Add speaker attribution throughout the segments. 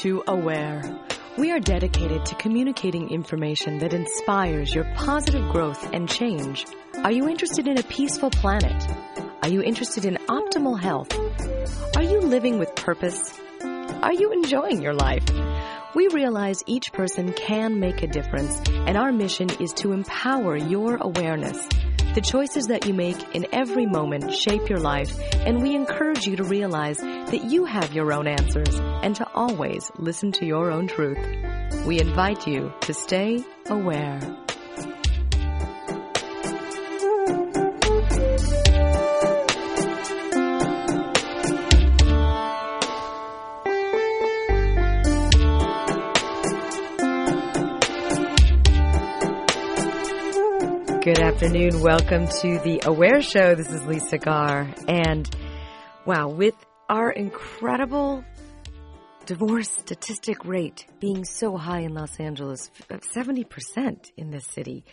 Speaker 1: to Aware. We are dedicated to communicating information that inspires your positive growth and change. Are you interested in a peaceful planet? Are you interested in optimal health? Are you living with purpose? Are you enjoying your life? We realize each person can make a difference, and our mission is to empower your awareness. The choices that you make in every moment shape your life, and we encourage you to realize that you have your own answers and to always listen to your own truth. We invite you to stay aware. Good afternoon. Welcome to the Aware Show. This is Lisa Garr. And wow, with our incredible divorce statistic rate being so high in Los Angeles, 70% in this city,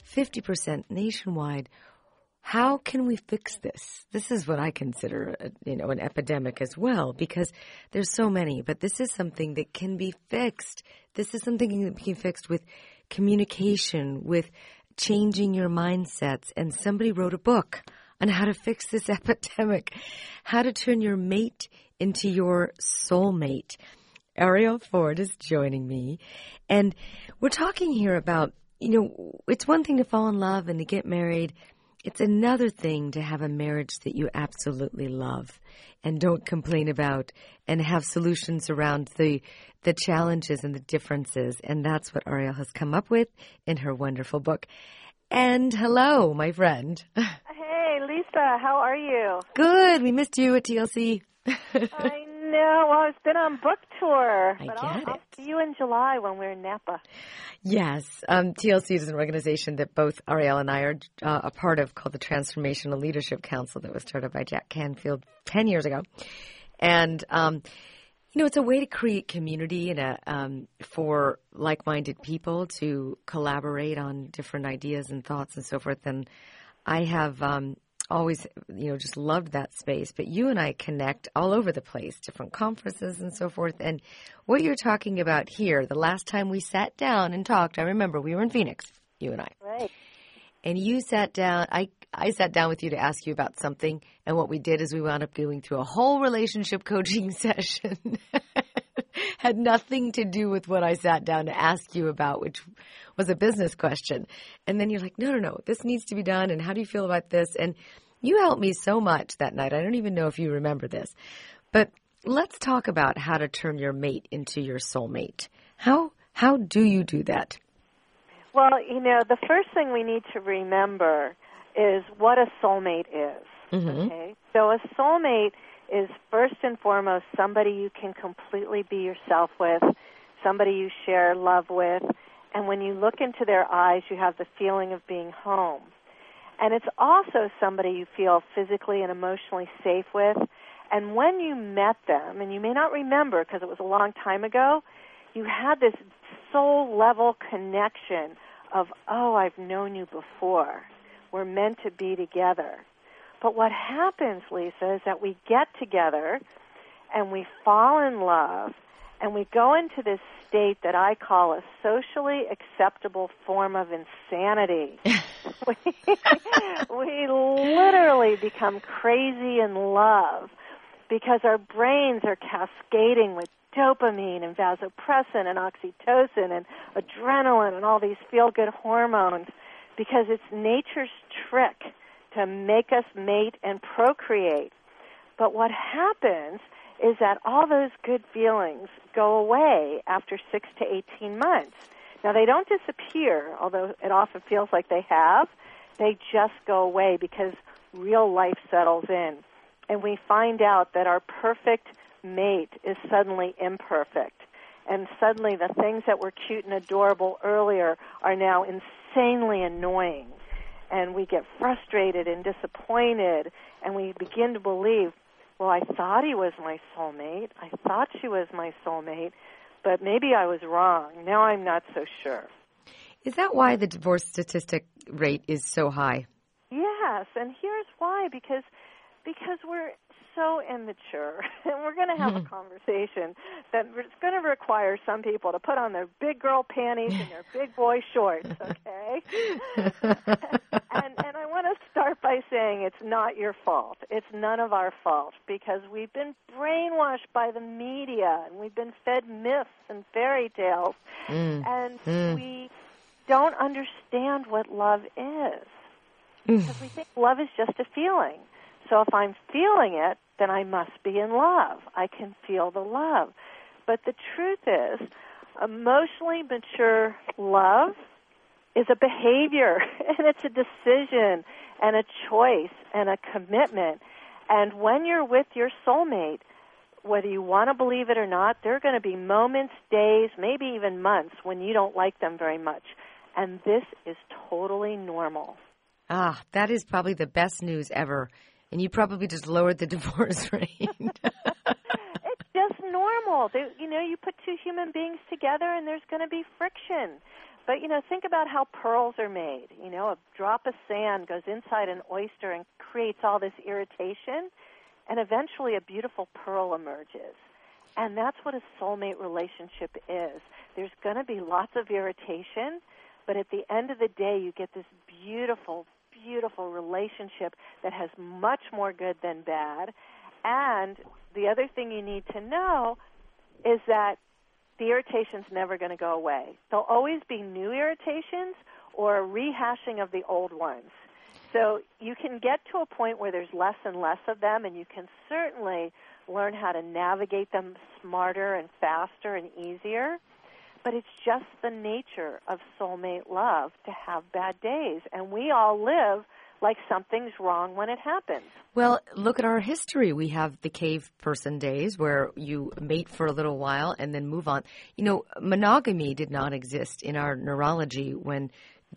Speaker 1: 50% nationwide, how can we fix this? This is what I consider, an epidemic as well, because there's so many. But this is something that can be fixed. This is something that can be fixed with communication, with changing your mindsets. And somebody wrote a book on how to fix this epidemic, how to turn your mate into your soulmate. Ariel Ford is joining me. And we're talking here about, it's one thing to fall in love and to get married. It's another thing to have a marriage that you absolutely love and don't complain about and have solutions around the challenges and the differences. And that's what Ariel has come up with in her wonderful book. And hello, my friend.
Speaker 2: Hey, Lisa, how are you?
Speaker 1: Good. We missed you at TLC.
Speaker 2: I know. Well, I've been on book tour.
Speaker 1: I'll
Speaker 2: see you in July when we're in Napa.
Speaker 1: Yes. TLC is an organization that both Ariel and I are a part of called the Transformational Leadership Council that was started by Jack Canfield 10 years ago. And, it's a way to create community and for like-minded people to collaborate on different ideas and thoughts and so forth. And I have always, just loved that space. But you and I connect all over the place, different conferences and so forth. And what you're talking about here, the last time we sat down and talked, I remember we were in Phoenix, you and I.
Speaker 2: Right.
Speaker 1: And you sat down, I sat down with you to ask you about something, and what we did is we wound up going through a whole relationship coaching session. Had nothing to do with what I sat down to ask you about, which was a business question. And then you're like, no, this needs to be done, and how do you feel about this? And you helped me so much that night. I don't even know if you remember this. But let's talk about how to turn your mate into your soulmate. How do you do that?
Speaker 2: Well, the first thing we need to remember is what a soulmate is.
Speaker 1: Mm-hmm.
Speaker 2: Okay? So a soulmate is first and foremost somebody you can completely be yourself with, somebody you share love with, and when you look into their eyes, you have the feeling of being home. And it's also somebody you feel physically and emotionally safe with. And when you met them, and you may not remember because it was a long time ago, you had this soul-level connection of, I've known you before. We're meant to be together. But what happens, Lisa, is that we get together and we fall in love and we go into this state that I call a socially acceptable form of insanity. we literally become crazy in love because our brains are cascading with dopamine and vasopressin and oxytocin and adrenaline and all these feel-good hormones because it's nature's trick to make us mate and procreate. But what happens is that all those good feelings go away after 6 to 18 months. Now, they don't disappear, although it often feels like they have. They just go away because real life settles in. And we find out that our perfect mate is suddenly imperfect. And suddenly the things that were cute and adorable earlier are now insanely annoying. And we get frustrated and disappointed, and we begin to believe, well, I thought he was my soulmate. I thought she was my soulmate, but maybe I was wrong. Now I'm not so sure.
Speaker 1: Is that why the divorce statistic rate is so high?
Speaker 2: Yes, and here's why, because we're so immature, and we're going to have a conversation that it's going to require some people to put on their big girl panties and their big boy shorts, okay? and I want to start by saying it's not your fault. It's none of our fault, because we've been brainwashed by the media, and we've been fed myths and fairy tales, and we don't understand what love is, because we think love is just a feeling. So if I'm feeling it, then I must be in love. I can feel the love. But the truth is, emotionally mature love is a behavior, and it's a decision, and a choice, and a commitment. And when you're with your soulmate, whether you want to believe it or not, there are going to be moments, days, maybe even months when you don't like them very much. And this is totally normal.
Speaker 1: Ah, that is probably the best news ever. And you probably just lowered the divorce rate.
Speaker 2: It's just normal. You put two human beings together and there's going to be friction. But, think about how pearls are made. A drop of sand goes inside an oyster and creates all this irritation, and eventually a beautiful pearl emerges. And that's what a soulmate relationship is. There's going to be lots of irritation, but at the end of the day, you get this beautiful relationship that has much more good than bad. And the other thing you need to know is that the irritation's never going to go away. There'll always be new irritations or a rehashing of the old ones. So you can get to a point where there's less and less of them, and you can certainly learn how to navigate them smarter and faster and easier. But it's just the nature of soulmate love to have bad days. And we all live like something's wrong when it happens.
Speaker 1: Well, look at our history. We have the cave person days where you mate for a little while and then move on. Monogamy did not exist in our neurology when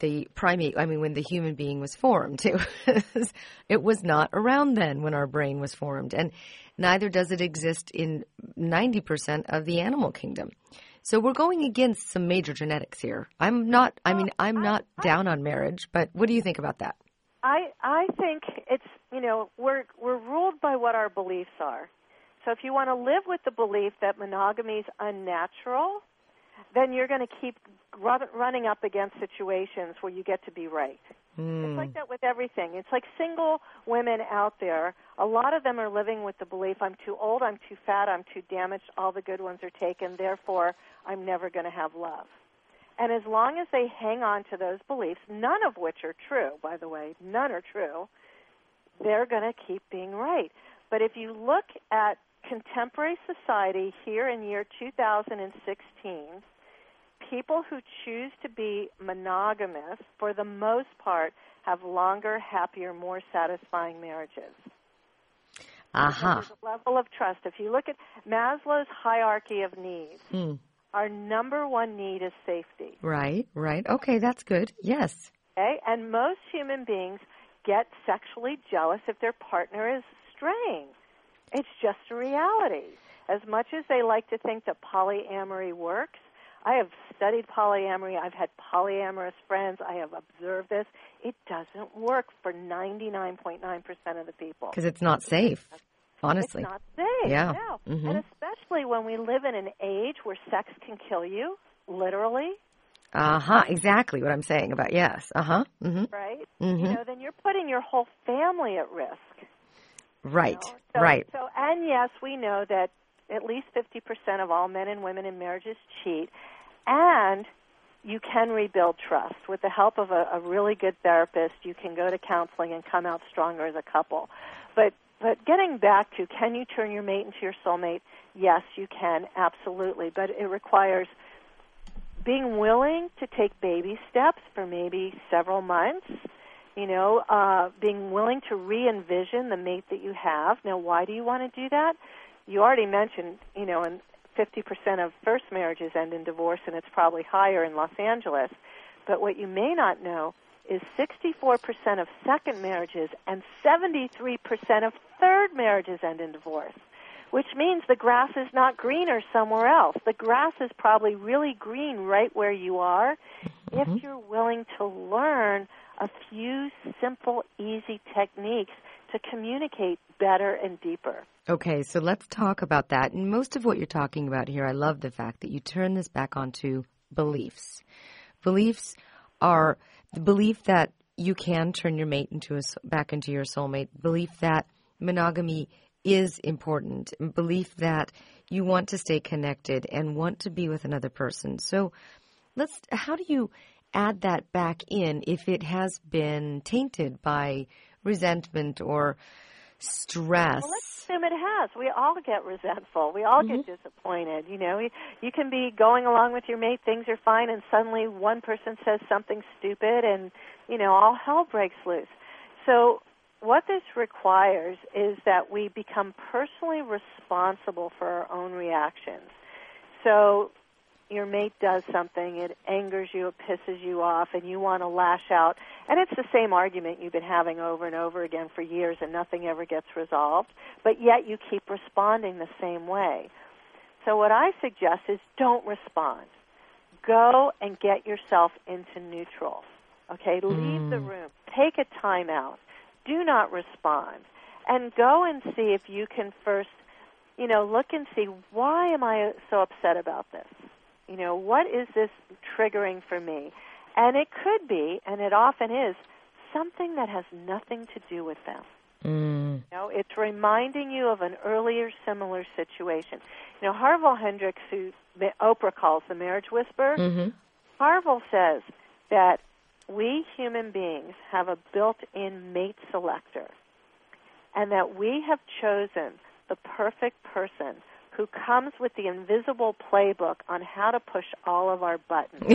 Speaker 1: when the human being was formed. It was not around then when our brain was formed. And neither does it exist in 90% of the animal kingdom. So we're going against some major genetics here. I'm not down on marriage, but what do you think about that?
Speaker 2: I think it's, we're ruled by what our beliefs are. So if you want to live with the belief that monogamy is unnatural, then you're going to keep running up against situations where you get to be right. It's like that with everything. It's like single women out there. A lot of them are living with the belief, I'm too old, I'm too fat, I'm too damaged, all the good ones are taken, therefore I'm never going to have love. And as long as they hang on to those beliefs, none of which are true, by the way, none are true, they're going to keep being right. But if you look at contemporary society here in year 2016, people who choose to be monogamous, for the most part, have longer, happier, more satisfying marriages. There's a level of trust. If you look at Maslow's hierarchy of needs, our number one need is safety.
Speaker 1: Right. Okay, that's good. Yes.
Speaker 2: Okay, and most human beings get sexually jealous if their partner is straying. It's just a reality. As much as they like to think that polyamory works, I have studied polyamory. I've had polyamorous friends. I have observed this. It doesn't work for 99.9% of the people.
Speaker 1: Because it's not safe, honestly.
Speaker 2: It's not safe,
Speaker 1: yeah.
Speaker 2: No. And especially when we live in an age where sex can kill you, literally.
Speaker 1: Exactly what I'm saying about, yes.
Speaker 2: Right? Then you're putting your whole family at risk.
Speaker 1: Right, right.
Speaker 2: So, and yes, we know that at least 50% of all men and women in marriages cheat, and you can rebuild trust. With the help of a really good therapist, you can go to counseling and come out stronger as a couple. But getting back to, can you turn your mate into your soulmate? Yes, you can, absolutely. But it requires being willing to take baby steps for maybe several months, being willing to re-envision the mate that you have. Now, why do you want to do that? You already mentioned, and 50% of first marriages end in divorce, and it's probably higher in Los Angeles. But what you may not know is 64% of second marriages and 73% of third marriages end in divorce, which means the grass is not greener somewhere else. The grass is probably really green right where you are if you're willing to learn a few simple, easy techniques to communicate better and deeper.
Speaker 1: Okay, so let's talk about that. And most of what you're talking about here, I love the fact that you turn this back onto beliefs. Beliefs are the belief that you can turn your mate back into your soulmate, belief that monogamy is important, belief that you want to stay connected and want to be with another person. So how do you add that back in if it has been tainted by resentment or stress?
Speaker 2: Well, let's assume it has. We all get resentful. We all get disappointed. You know, you can be going along with your mate, things are fine, and suddenly one person says something stupid and, you know, all hell breaks loose. So what this requires is that we become personally responsible for our own reactions. So your mate does something, it angers you, it pisses you off, and you want to lash out. And it's the same argument you've been having over and over again for years, and nothing ever gets resolved, but yet you keep responding the same way. So what I suggest is don't respond. Go and get yourself into neutral. Okay, leave the room. Take a time out. Do not respond. And go and see if you can first, you know, look and see, why am I so upset about this? You know, what is this triggering for me? And it could be, and it often is, something that has nothing to do with them. You know, it's reminding you of an earlier similar situation. You know, Harville Hendricks, who Oprah calls the marriage whisperer, Harville says that we human beings have a built-in mate selector, and that we have chosen the perfect person who comes with the invisible playbook on how to push all of our buttons.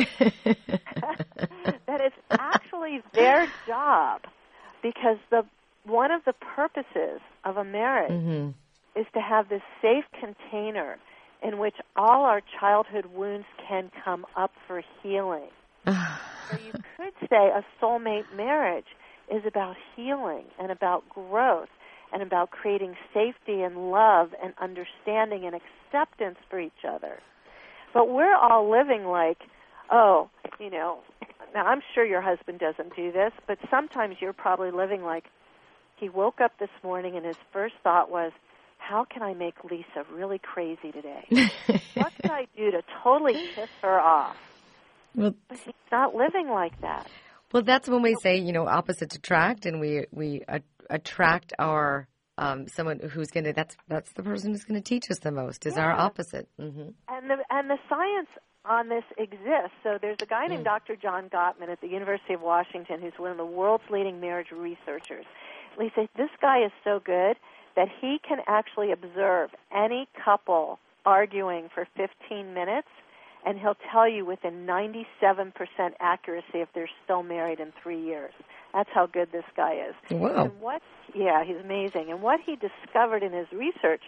Speaker 2: That it's actually their job, because one of the purposes of a marriage is to have this safe container in which all our childhood wounds can come up for healing. So you could say a soulmate marriage is about healing and about growth and about creating safety and love and understanding and acceptance for each other. But we're all living like, oh, you know, now I'm sure your husband doesn't do this, but sometimes you're probably living like, he woke up this morning and his first thought was, how can I make Lisa really crazy today? What can I do to totally piss her off? Well, but he's not living like that.
Speaker 1: Well, that's when we say, you know, opposites attract, and we attract our someone who's going to. That's the person who's going to teach us the most. Is our opposite. And
Speaker 2: the science on this exists. So there's a guy named Dr. John Gottman at the University of Washington who's one of the world's leading marriage researchers. Lisa, this guy is so good that he can actually observe any couple arguing for 15 minutes, and he'll tell you within 97% accuracy if they're still married in 3 years. That's how good this guy is.
Speaker 1: Wow.
Speaker 2: And he's amazing. And what he discovered in his research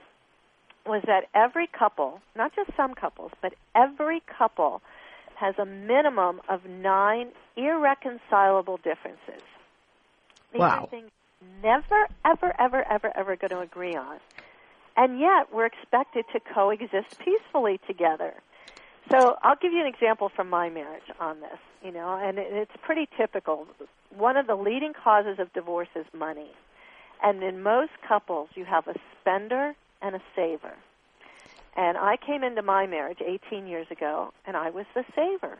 Speaker 2: was that every couple, not just some couples, but every couple has a minimum of 9 irreconcilable differences. These are things never, ever, ever, ever, ever going to agree on. And yet we're expected to coexist peacefully together. So I'll give you an example from my marriage on this, you know, and it's pretty typical. One of the leading causes of divorce is money. And in most couples, you have a spender and a saver. And I came into my marriage 18 years ago, and I was the saver.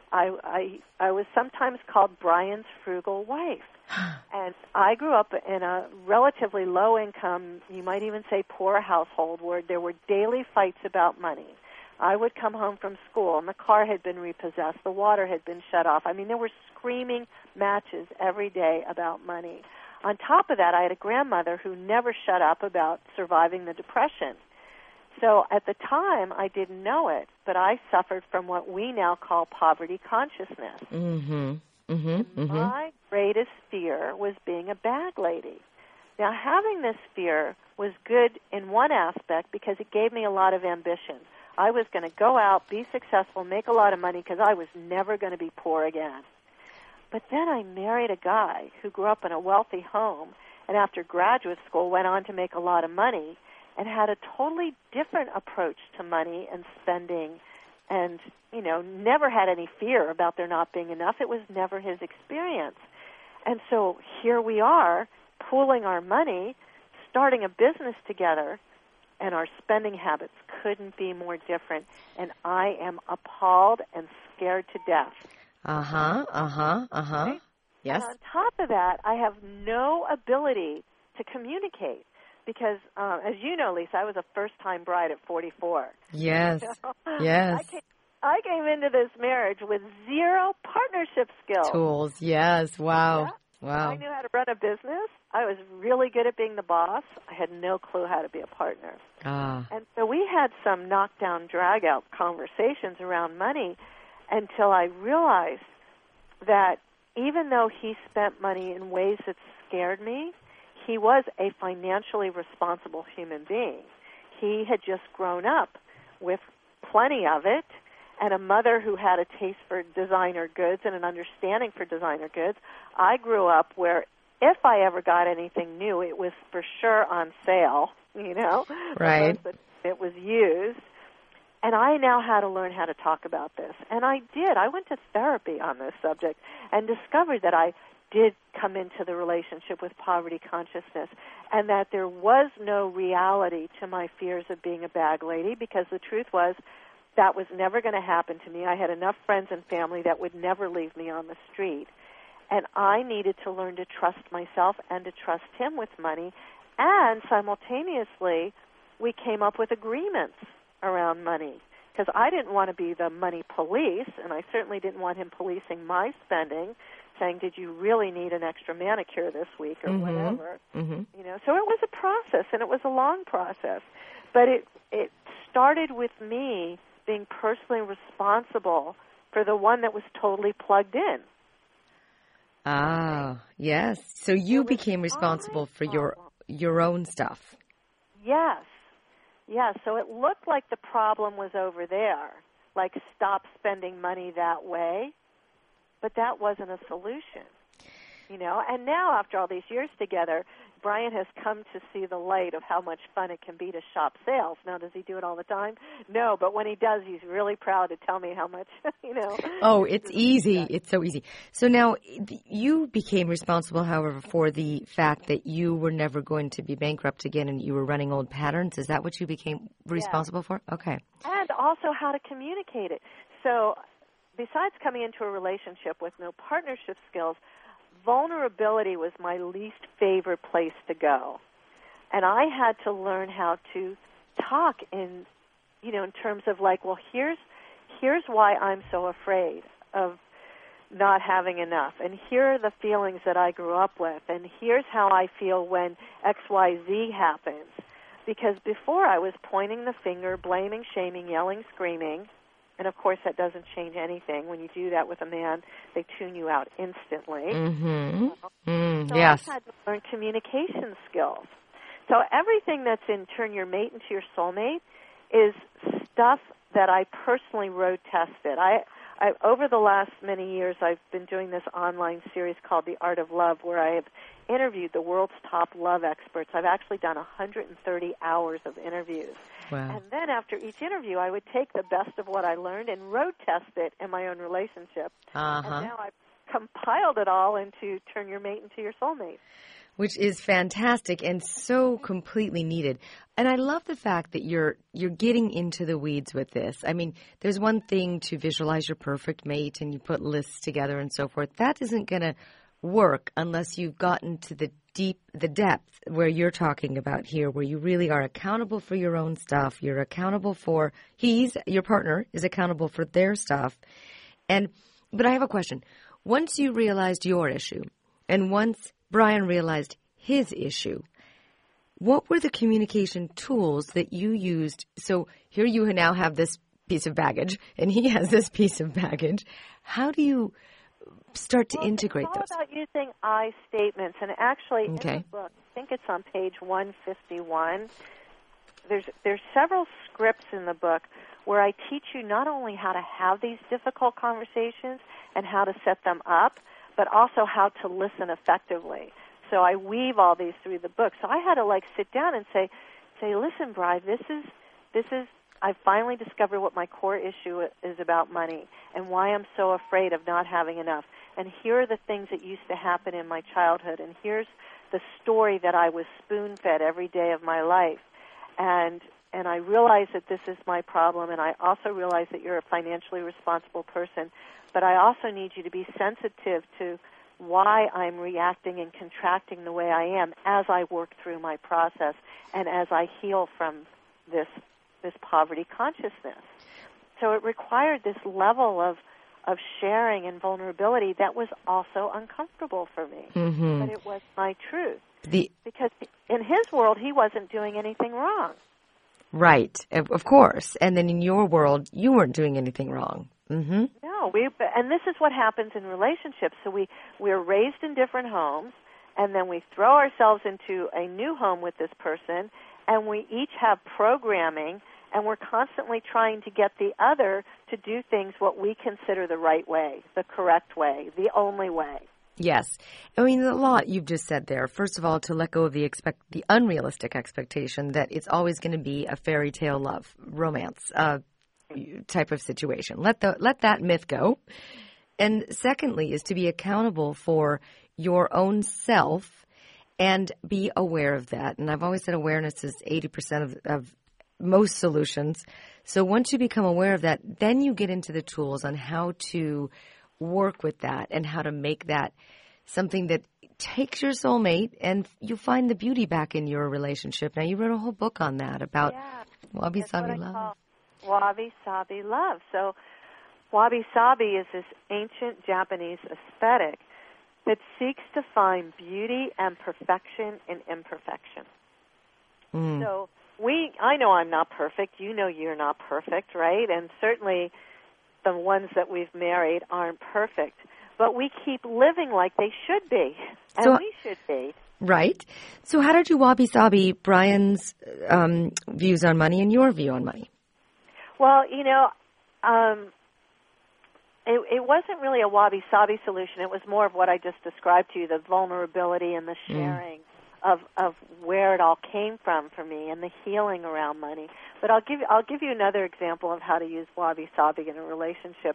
Speaker 2: I was sometimes called Brian's frugal wife. And I grew up in a relatively low-income, you might even say poor household, where there were daily fights about money. I would come home from school, and the car had been repossessed, the water had been shut off. I mean, there were screaming matches every day about money. On top of that, I had a grandmother who never shut up about surviving the Depression. So at the time, I didn't know it, but I suffered from what we now call poverty consciousness. My greatest fear was being a bag lady. Now, having this fear was good in one aspect because it gave me a lot of ambition. I was going to go out, be successful, make a lot of money because I was never going to be poor again. But then I married a guy who grew up in a wealthy home and after graduate school went on to make a lot of money and had a totally different approach to money and spending and, you know, never had any fear about there not being enough. It was never his experience. And so here we are pooling our money, starting a business together, and our spending habits couldn't be more different. And I am appalled and scared to death.
Speaker 1: Right? Yes.
Speaker 2: And on top of that, I have no ability to communicate because, as you know, Lisa, I was a first-time bride at 44.
Speaker 1: Yes. Yes.
Speaker 2: I came into this marriage with zero partnership skills.
Speaker 1: Tools. Yes. Wow.
Speaker 2: Yeah.
Speaker 1: Wow.
Speaker 2: I knew how to run a business. I was really good at being the boss. I had no clue how to be a partner. And so we had some knockdown, drag-out conversations around money until I realized that even though he spent money in ways that scared me, he was a financially responsible human being. He had just grown up with plenty of it, and a mother who had a taste for designer goods and an understanding for designer goods. I grew up where if I ever got anything new, it was for sure on sale,
Speaker 1: Right.
Speaker 2: It was used. And I now had to learn how to talk about this. And I did. I went to therapy on this subject and discovered that I did come into the relationship with poverty consciousness and that there was no reality to my fears of being a bag lady, because the truth was that was never going to happen to me. I had enough friends and family that would never leave me on the street. And I needed to learn to trust myself and to trust him with money. And simultaneously, we came up with agreements around money, because I didn't want to be the money police, and I certainly didn't want him policing my spending, saying, did you really need an extra manicure this week or whatever. So it was a process, and it was a long process. But it started with me being personally responsible for the one that was totally plugged in.
Speaker 1: Ah, yes. So you became responsible for your own stuff.
Speaker 2: Yes. Yeah, so it looked like the problem was over there, like stop spending money that way, but that wasn't a solution, And now, after all these years together, Brian has come to see the light of how much fun it can be to shop sales. Now, does he do it all the time? No, but when he does, he's really proud to tell me how much,
Speaker 1: Oh, it's easy. It's so easy. So now you became responsible, however, for the fact that you were never going to be bankrupt again and you were running old patterns. Is that what you became responsible for? Okay.
Speaker 2: And also how to communicate it. So besides coming into a relationship with no partnership skills, vulnerability was my least favorite place to go. And I had to learn how to talk in terms of like, well, here's why I'm so afraid of not having enough. And here are the feelings that I grew up with. And here's how I feel when XYZ happens. Because before I was pointing the finger, blaming, shaming, yelling, screaming. And, of course, that doesn't change anything. When you do that with a man, they tune you out instantly. So
Speaker 1: yes.
Speaker 2: I had to learn communication skills. So everything that's in Turn Your Mate into Your Soulmate is stuff that I personally road tested. I over the last many years, I've been doing this online series called The Art of Love, where I have interviewed the world's top love experts. I've actually done 130 hours of interviews.
Speaker 1: Wow.
Speaker 2: And then after each interview, I would take the best of what I learned and road test it in my own relationship. And now I've compiled it all into Turn Your Mate into Your Soulmate.
Speaker 1: Which is fantastic and so completely needed. And I love the fact that you're getting into the weeds with this. I mean, there's one thing to visualize your perfect mate and you put lists together and so forth. That isn't going to work unless you've gotten to the depth where you're talking about here, where you really are accountable for your own stuff. You're accountable for your partner is accountable for their stuff. But I have a question. Once you realized your issue and once Brian realized his issue, what were the communication tools that you used? So here you now have this piece of baggage, and he has this piece of baggage. How do you start to integrate those?
Speaker 2: It's all about using I statements. And actually, in the book, I think it's on page 151, there's several scripts in the book where I teach you not only how to have these difficult conversations and how to set them up, but also how to listen effectively. So I weave all these through the book. So I had to sit down and say, listen, Bri, this is. I finally discovered what my core issue is about money and why I'm so afraid of not having enough. and here are the things that used to happen in my childhood, and here's the story that I was spoon-fed every day of my life. And I realize that this is my problem, and I also realize that you're a financially responsible person, but I also need you to be sensitive to why I'm reacting and contracting the way I am as I work through my process and as I heal from this poverty consciousness. So it required this level of sharing and vulnerability that was also uncomfortable for me.
Speaker 1: Mm-hmm.
Speaker 2: But it was my truth. Because in his world, he wasn't doing anything wrong.
Speaker 1: Right, of course. And then in your world, you weren't doing anything wrong. Mm-hmm.
Speaker 2: No, and this is what happens in relationships. So we're raised in different homes, and then we throw ourselves into a new home with this person, and we each have programming, and we're constantly trying to get the other to do things what we consider the right way, the correct way, the only way.
Speaker 1: Yes. I mean, a lot you've just said there. First of all, to let go of the unrealistic expectation that it's always going to be a fairy tale love, romance type of situation. Let that myth go. And secondly is to be accountable for your own self and be aware of that. And I've always said awareness is 80% of most solutions. So once you become aware of that, then you get into the tools on how to work with that and how to make that something that takes your soulmate and you find the beauty back in your relationship. Now, you wrote a whole book on that about wabi-sabi love.
Speaker 2: Wabi-sabi love. So wabi-sabi is this ancient Japanese aesthetic that seeks to find beauty and perfection in imperfection.
Speaker 1: Mm.
Speaker 2: So I know I'm not perfect. You know you're not perfect, right? And certainly the ones that we've married aren't perfect. But we keep living like they should be, and we should be.
Speaker 1: Right. So how did you wabi-sabi Brian's views on money and your view on money?
Speaker 2: Well, it wasn't really a wabi-sabi solution. It was more of what I just described to you, the vulnerability and the sharing of where it all came from for me and the healing around money. But I'll give you another example of how to use wabi-sabi in a relationship.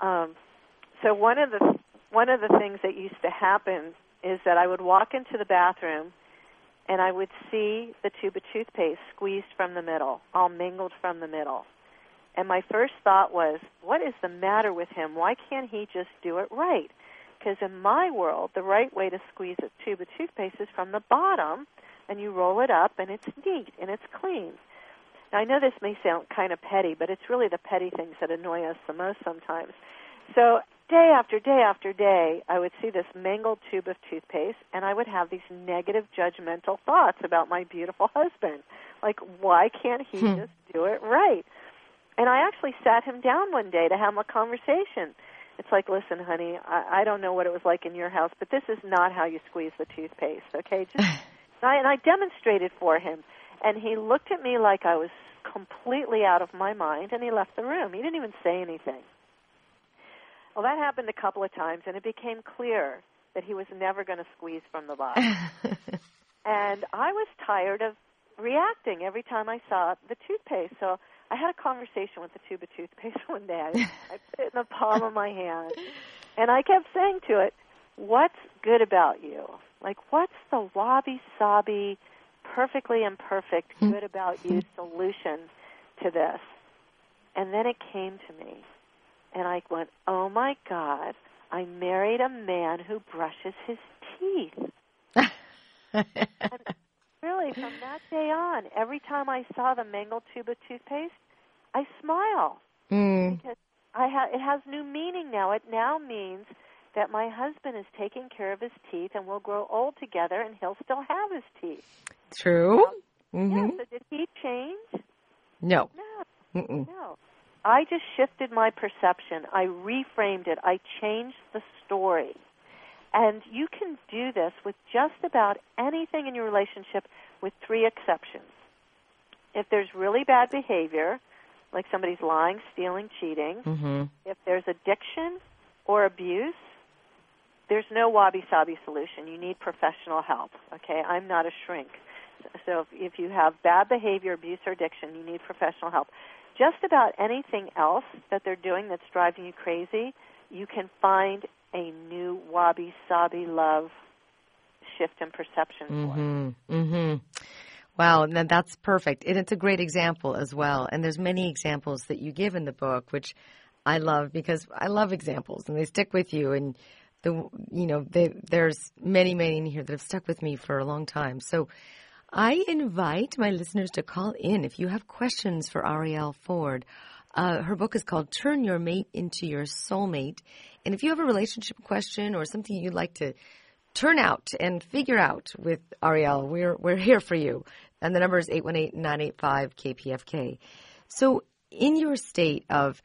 Speaker 2: So one of the things that used to happen is that I would walk into the bathroom and I would see the tube of toothpaste squeezed from the middle, all mingled from the middle. And my first thought was, what is the matter with him? Why can't he just do it right? Because in my world, the right way to squeeze a tube of toothpaste is from the bottom, and you roll it up, and it's neat, and it's clean. Now, I know this may sound kind of petty, but it's really the petty things that annoy us the most sometimes. So day after day after day, I would see this mangled tube of toothpaste, and I would have these negative, judgmental thoughts about my beautiful husband. Like, why can't he just do it right? And I actually sat him down one day to have a conversation. It's like, listen, honey, I don't know what it was like in your house, but this is not how you squeeze the toothpaste, okay? And I demonstrated for him, and he looked at me like I was completely out of my mind, and he left the room. He didn't even say anything. Well, that happened a couple of times, and it became clear that he was never going to squeeze from the bottom. And I was tired of reacting every time I saw the toothpaste, so I had a conversation with the tube of toothpaste one day. I put it in the palm of my hand, and I kept saying to it, what's good about you? Like, what's the wabi-sabi, perfectly imperfect, good about you solution to this? And then it came to me, and I went, oh, my God, I married a man who brushes his teeth. And really, from that day on, every time I saw the mangled tube of toothpaste, I smile because it has new meaning now. It now means that my husband is taking care of his teeth, and we'll grow old together, and he'll still have his teeth.
Speaker 1: True.
Speaker 2: Yeah. So did he change?
Speaker 1: No.
Speaker 2: No. I just shifted my perception. I reframed it. I changed the story. And you can do this with just about anything in your relationship with 3 exceptions. If there's really bad behavior, like somebody's lying, stealing, cheating, if there's addiction or abuse, there's no wabi-sabi solution. You need professional help, okay? I'm not a shrink. So if you have bad behavior, abuse, or addiction, you need professional help. Just about anything else that they're doing that's driving you crazy, you can find a new wabi-sabi love shift in perception for.
Speaker 1: Mm-hmm. Wow, that's perfect. And it's a great example as well. And there's many examples that you give in the book, which I love because I love examples and they stick with you. And there's many in here that have stuck with me for a long time. So I invite my listeners to call in if you have questions for Arielle Ford. Her book is called Turn Your Mate into Your Soulmate. And if you have a relationship question or something you'd like to turn out and figure out with Arielle, we're here for you. And the number is 818-985-KPFK. So in your state of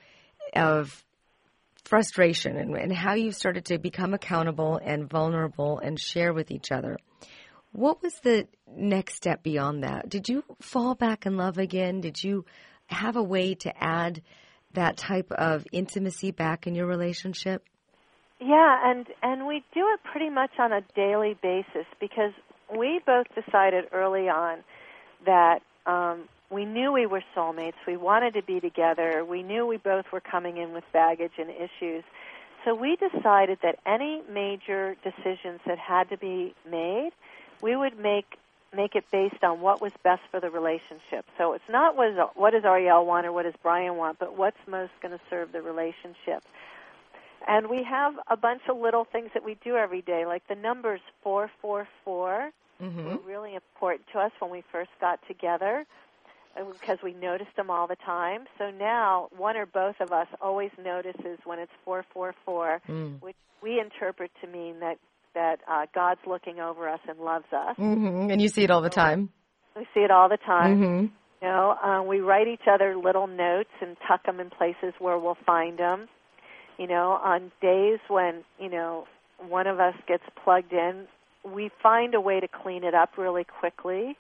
Speaker 1: frustration and how you started to become accountable and vulnerable and share with each other, what was the next step beyond that? Did you fall back in love again? Did you have a way to add that type of intimacy back in your relationship?
Speaker 2: Yeah, and we do it pretty much on a daily basis because we both decided early on that we knew we were soulmates. We wanted to be together. We knew we both were coming in with baggage and issues. So we decided that any major decisions that had to be made, we would make it based on what was best for the relationship. So it's not what does Arielle want or what does Brian want, but what's most going to serve the relationship. And we have a bunch of little things that we do every day, like the numbers 444 were really important to us when we first got together because we noticed them all the time. So now one or both of us always notices when it's 444, which we interpret to mean that God's looking over us and loves us.
Speaker 1: And you see it all the time.
Speaker 2: We see it all the time. We write each other little notes and tuck them in places where we'll find them. On days when, one of us gets plugged in, we find a way to clean it up really quickly,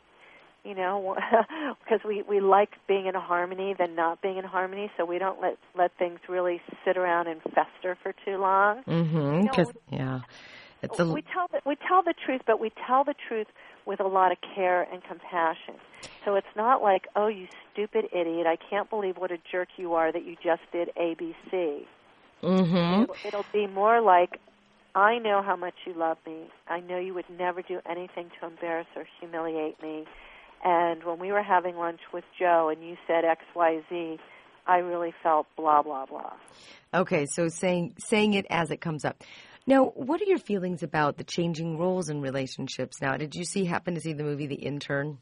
Speaker 2: because we like being in harmony than not being in harmony, so we don't let things really sit around and fester for too long.
Speaker 1: We tell
Speaker 2: the truth, but we tell the truth with a lot of care and compassion. So it's not like, oh, you stupid idiot, I can't believe what a jerk you are that you just did ABC. It'll be more like, I know how much you love me. I know you would never do anything to embarrass or humiliate me. And when we were having lunch with Joe and you said XYZ, I really felt blah, blah, blah.
Speaker 1: Okay, so saying it as it comes up. Now, what are your feelings about the changing roles in relationships now? Did you happen to see the movie The Intern?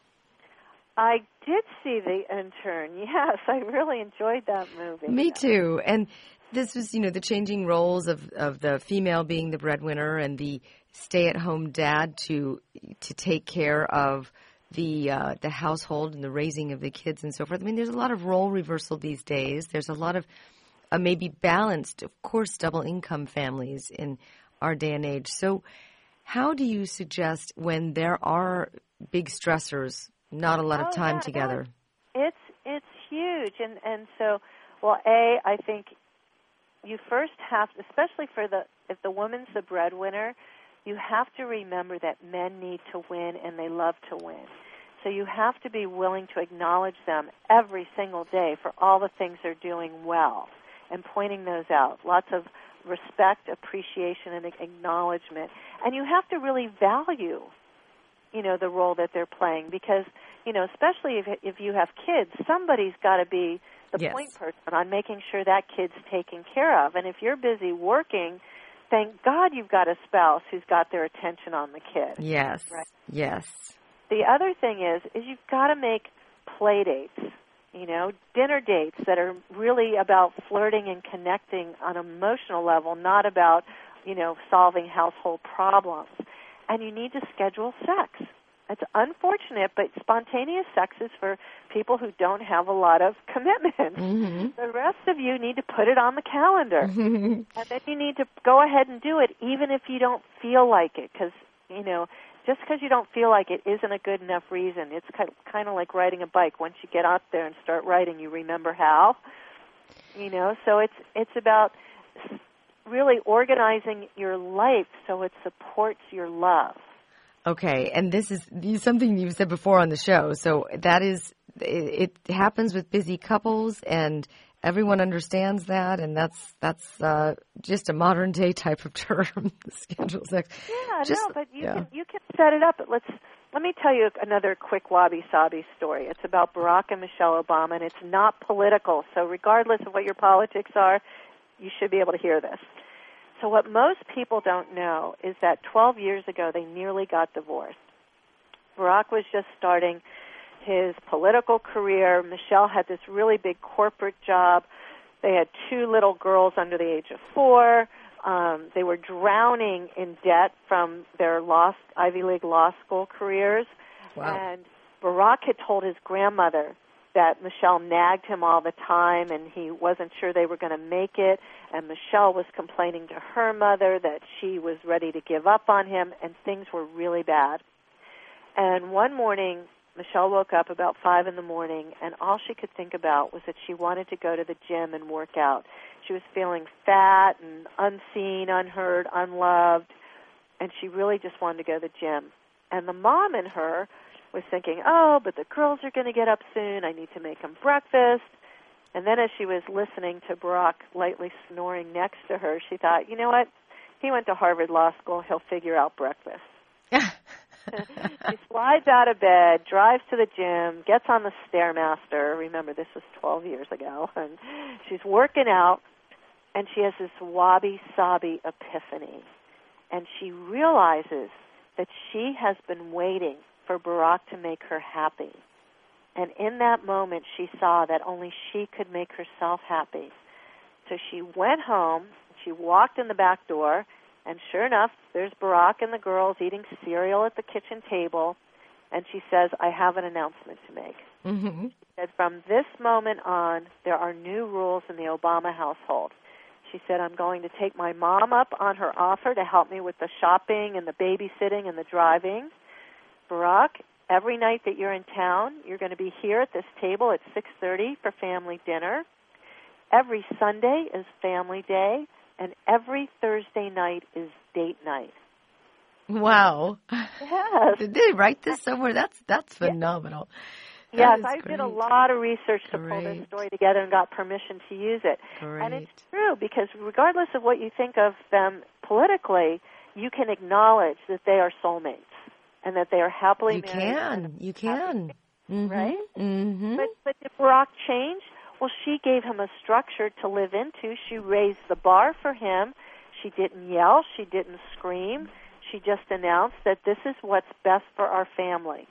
Speaker 2: I did see The Intern, yes. I really enjoyed that movie.
Speaker 1: Me too. And this was, the changing roles of the female being the breadwinner and the stay-at-home dad to take care of the household and the raising of the kids and so forth. I mean, there's a lot of role reversal these days. There's a lot of maybe balanced, of course, double-income families in our day and age. So how do you suggest when there are big stressors, not a lot of time together?
Speaker 2: It's huge. And so, I think you first have, especially if the woman's the breadwinner, you have to remember that men need to win and they love to win. So you have to be willing to acknowledge them every single day for all the things they're doing well and pointing those out. Lots of respect, appreciation, and acknowledgement. And you have to really value, the role that they're playing because, especially if you have kids, somebody's got to be the point person on making sure that kid's taken care of. And if you're busy working, thank God you've got a spouse who's got their attention on the kid.
Speaker 1: Yes,
Speaker 2: right?
Speaker 1: Yes.
Speaker 2: The other thing is you've got to make play dates, dinner dates that are really about flirting and connecting on an emotional level, not about, solving household problems. And you need to schedule sex. It's unfortunate, but spontaneous sex is for people who don't have a lot of commitment. The rest of you need to put it on the calendar. And then you need to go ahead and do it, even if you don't feel like it, because, just because you don't feel like it isn't a good enough reason. It's kind of like riding a bike. Once you get out there and start riding, you remember how. So it's about really organizing your life so it supports your love.
Speaker 1: Okay, and this is something you've said before on the show. So that is, it happens with busy couples, and everyone understands that, and that's just a modern day type of term, schedule sex.
Speaker 2: Yeah, but you can set it up. Let me tell you another quick wabi-sabi story. It's about Barack and Michelle Obama, and it's not political. So regardless of what your politics are, you should be able to hear this. So what most people don't know is that 12 years ago, they nearly got divorced. Barack was just starting his political career. Michelle had this really big corporate job. They had 2 little girls under the age of 4. They were drowning in debt from their Ivy League law school careers.
Speaker 1: Wow.
Speaker 2: And Barack had told his grandmother that Michelle nagged him all the time and he wasn't sure they were going to make it. And Michelle was complaining to her mother that she was ready to give up on him, and things were really bad. And one morning, Michelle woke up about 5 in the morning, and all she could think about was that she wanted to go to the gym and work out. She was feeling fat and unseen, unheard, unloved, and she really just wanted to go to the gym. And the mom in her was thinking, oh, but the girls are going to get up soon. I need to make them breakfast. And then as she was listening to Barack lightly snoring next to her, she thought, you know what? He went to Harvard Law School. He'll figure out breakfast. She slides out of bed, drives to the gym, gets on the Stairmaster. Remember, this was 12 years ago. And she's working out, and she has this wabi-sabi epiphany. And she realizes that she has been waiting for Barack to make her happy. And in that moment, she saw that only she could make herself happy. So she went home, she walked in the back door, and sure enough, there's Barack and the girls eating cereal at the kitchen table, and she says, I have an announcement to make.
Speaker 1: Mm-hmm.
Speaker 2: She said, from this moment on, there are new rules in the Obama household. She said, I'm going to take my mom up on her offer to help me with the shopping and the babysitting and the driving. Barack, every night that you're in town, you're going to be here at this table at 6:30 for family dinner. Every Sunday is family day, and every Thursday night is date night.
Speaker 1: Wow.
Speaker 2: Yes.
Speaker 1: Did they write this somewhere? That's phenomenal.
Speaker 2: Yes,
Speaker 1: That
Speaker 2: I
Speaker 1: is
Speaker 2: did a
Speaker 1: great.
Speaker 2: lot of research to pull
Speaker 1: Great.
Speaker 2: this story together and got permission to use it.
Speaker 1: Great.
Speaker 2: And it's true, because regardless of what you think of them politically, you can acknowledge that they are soulmates and that they are happily married.
Speaker 1: You can. Mm-hmm.
Speaker 2: Right?
Speaker 1: Mm-hmm.
Speaker 2: But did Barack change? Well, she gave him a structure to live into. She raised the bar for him. She didn't yell. She didn't scream. She just announced that this is what's best for our family.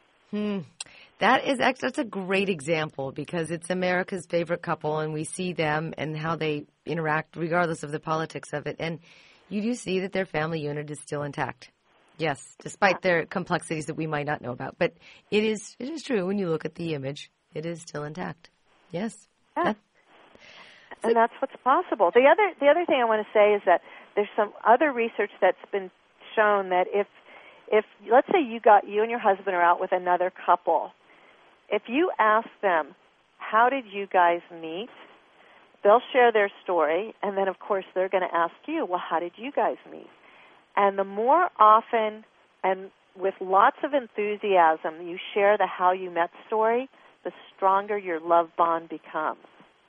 Speaker 1: That's a great example, because it's America's favorite couple, and we see them and how they interact regardless of the politics of it. And you do see that their family unit is still intact. Yes, despite their complexities that we might not know about. But it is true when you look at the image. It is still intact. Yes.
Speaker 2: Yeah. And that's what's possible. The other thing I want to say is that there's some other research that's been shown that if let's say you and your husband are out with another couple, if you ask them, how did you guys meet? They'll share their story, and then of course they're going to ask you, well, how did you guys meet? And the more often and with lots of enthusiasm you share the how you met story, the stronger your love bond becomes.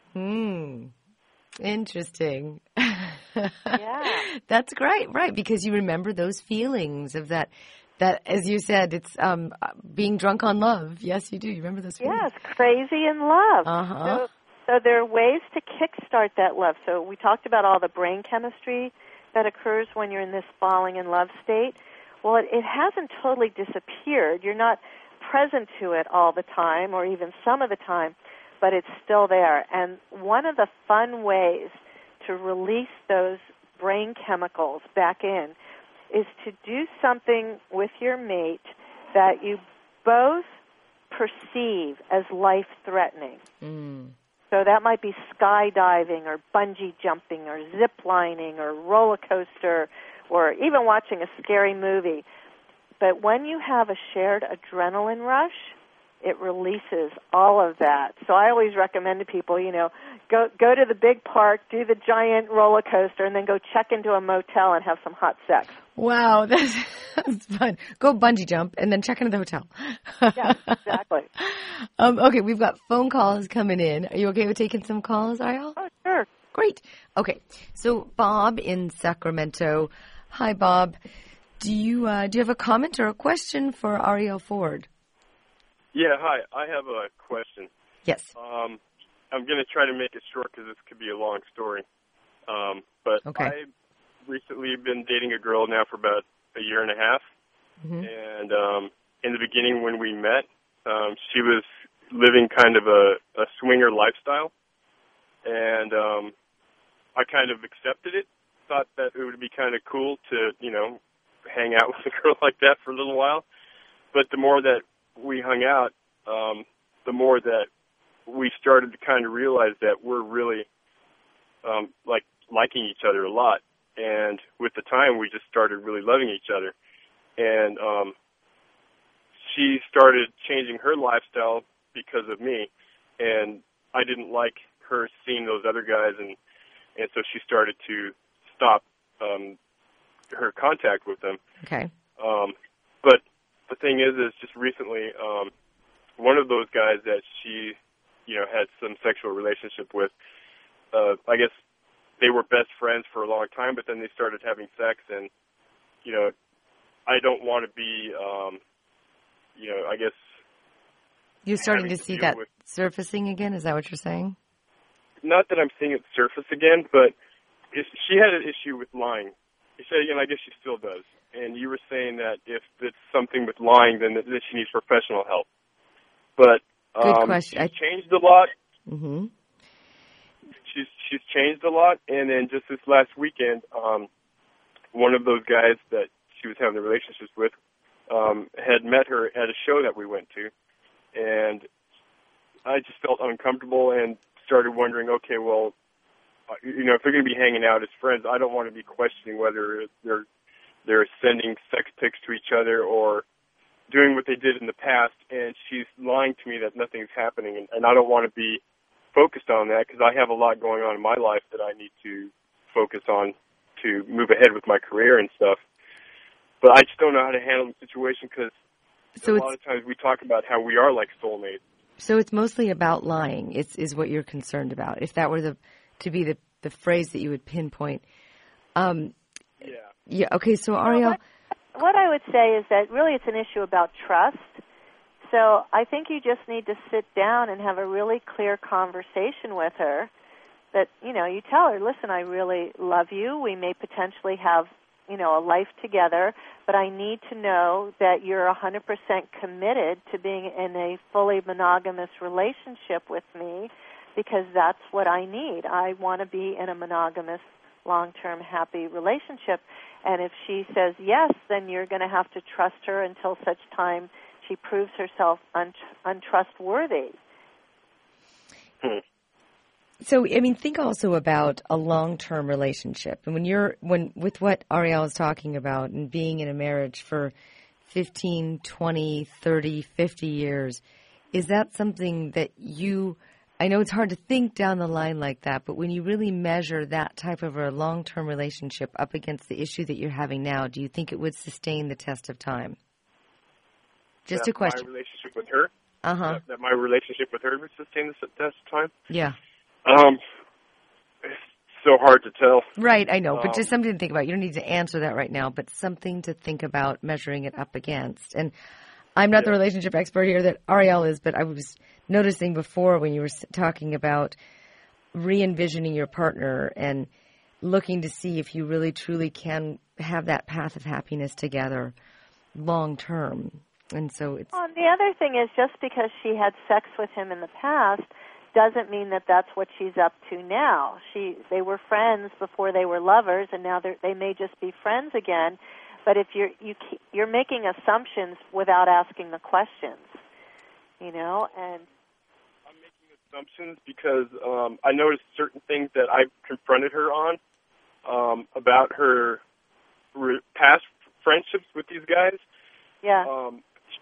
Speaker 1: Interesting.
Speaker 2: Yeah.
Speaker 1: That's great, right, because you remember those feelings of that, as you said, it's being drunk on love. Yes, you do. You remember those feelings.
Speaker 2: Yes, crazy in love.
Speaker 1: Uh-huh.
Speaker 2: So there are ways to kickstart that love. So we talked about all the brain chemistry that occurs when you're in this falling in love state. Well, it hasn't totally disappeared. You're not present to it all the time or even some of the time, but it's still there. And one of the fun ways to release those brain chemicals back in is to do something with your mate that you both perceive as life-threatening. So that might be skydiving or bungee jumping or zip lining or roller coaster or even watching a scary movie. But when you have a shared adrenaline rush, it releases all of that. So I always recommend to people, go to the big park, do the giant roller coaster, and then go check into a motel and have some hot sex.
Speaker 1: Wow, that's fun. Go bungee jump and then check into the hotel.
Speaker 2: Yeah, exactly.
Speaker 1: Okay, we've got phone calls coming in. Are you okay with taking some calls, Ariel?
Speaker 2: Oh, sure.
Speaker 1: Great. Okay, so Bob in Sacramento. Hi, Bob. Do you have a comment or a question for Ariel Ford?
Speaker 3: Yeah, hi. I have a question.
Speaker 1: Yes.
Speaker 3: I'm going to try to make it short because this could be a long story. But
Speaker 1: okay.
Speaker 3: I've recently been dating a girl now for about a year and a half.
Speaker 1: Mm-hmm.
Speaker 3: And in the beginning when we met, she was living kind of a swinger lifestyle. And I kind of accepted it, thought that it would be kind of cool to, hang out with a girl like that for a little while. But the more that we hung out, the more that we started to kind of realize that we're really liking each other a lot. And with the time, we just started really loving each other. And she started changing her lifestyle because of me, and I didn't like her seeing those other guys, and so she started to stop her contact with them.
Speaker 1: Okay.
Speaker 3: But the thing is just recently, one of those guys that she, had some sexual relationship with, I guess they were best friends for a long time, but then they started having sex, and, I don't want to be, I guess...
Speaker 1: You're starting to see that surfacing again? Is that what you're saying?
Speaker 3: Not that I'm seeing it surface again, but she had an issue with lying. She said, I guess she still does. And you were saying that if it's something with lying, then that she needs professional help. But
Speaker 1: good question.
Speaker 3: She's changed a lot.
Speaker 1: Mm-hmm.
Speaker 3: She's changed a lot. And then just this last weekend, one of those guys that she was having the relationships with had met her at a show that we went to. And I just felt uncomfortable and started wondering, okay, well, if they're going to be hanging out as friends, I don't want to be questioning whether they're sending sex pics to each other or doing what they did in the past. And she's lying to me that nothing's happening, and I don't want to be focused on that because I have a lot going on in my life that I need to focus on to move ahead with my career and stuff. But I just don't know how to handle the situation because a lot of times we talk about how we are like soulmates.
Speaker 1: So it's mostly about lying is what you're concerned about. If that were to be the phrase that you would pinpoint. Yeah. Okay, so Ariel.
Speaker 2: What I would say is that really it's an issue about trust. So I think you just need to sit down and have a really clear conversation with her that, you tell her, listen, I really love you. We may potentially have, a life together, but I need to know that you're 100% committed to being in a fully monogamous relationship with me because that's what I need. I want to be in a monogamous, long-term, happy relationship. And if she says yes, then you're going to have to trust her until such time she proves herself untrustworthy.
Speaker 1: So, think also about a long-term relationship. And with what Ariel is talking about and being in a marriage for 15, 20, 30, 50 years, is that something that I know it's hard to think down the line like that, but when you really measure that type of a long-term relationship up against the issue that you're having now, do you think it would sustain the test of time? Just a question.
Speaker 3: My relationship with her?
Speaker 1: Uh-huh.
Speaker 3: That my relationship with her would sustain the test of time?
Speaker 1: Yeah.
Speaker 3: It's so hard to tell.
Speaker 1: Right, I know, but just something to think about. You don't need to answer that right now, but something to think about measuring it up against. And I'm not the relationship expert here that Ariel is, but I was noticing before when you were talking about re-envisioning your partner and looking to see if you really truly can have that path of happiness together long term. And so it's...
Speaker 2: Well, the other thing is just because she had sex with him in the past doesn't mean that that's what she's up to now. They were friends before they were lovers, and now they may just be friends again. But if you're making assumptions without asking the questions, and
Speaker 3: I'm making assumptions because I noticed certain things that I've confronted her on about her past friendships with these guys.
Speaker 2: Yeah.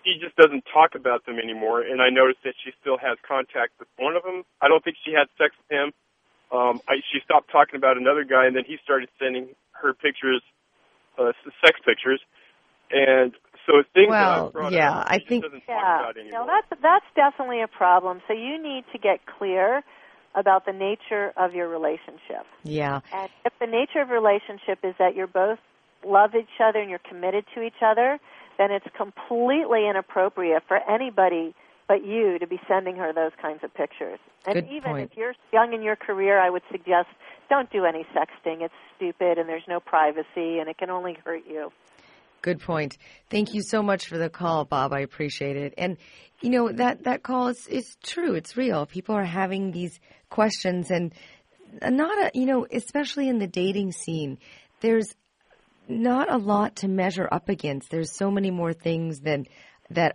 Speaker 3: she just doesn't talk about them anymore, and I noticed that she still has contact with one of them. I don't think she had sex with him. She stopped talking about another guy, and then he started sending her pictures, sex pictures, and so things that I brought up,
Speaker 1: I think
Speaker 3: doesn't talk about anymore.
Speaker 2: No, that's definitely a problem. So you need to get clear about the nature of your relationship.
Speaker 1: Yeah.
Speaker 2: And if the nature of your relationship is that you're both love each other and you're committed to each other, then it's completely inappropriate for anybody but you to be sending her those kinds of pictures. And
Speaker 1: Good
Speaker 2: even
Speaker 1: point.
Speaker 2: if you're young in your career, I would suggest don't do any sexting. It's stupid and there's no privacy and it can only hurt you.
Speaker 1: Good point. Thank you so much for the call, Bob. I appreciate it. And, you know, that call is true. It's real. People are having these questions and especially in the dating scene, there's not a lot to measure up against. There's so many more things that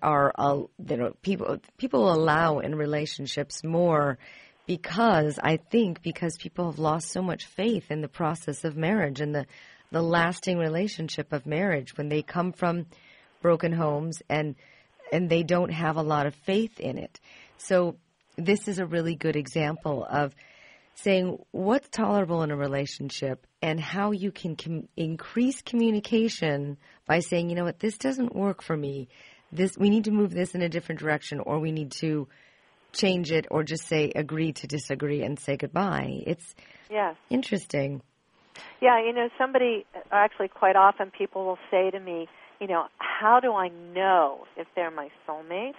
Speaker 1: people allow in relationships more because people have lost so much faith in the process of marriage and the lasting relationship of marriage when they come from broken homes and they don't have a lot of faith in it. So this is a really good example of saying what's tolerable in a relationship and how you can increase communication by saying, you know what, this doesn't work for me. We need to move this in a different direction, or we need to change it, or just say agree to disagree and say goodbye. It's interesting.
Speaker 2: Yeah, actually quite often people will say to me, how do I know if they're my soulmate?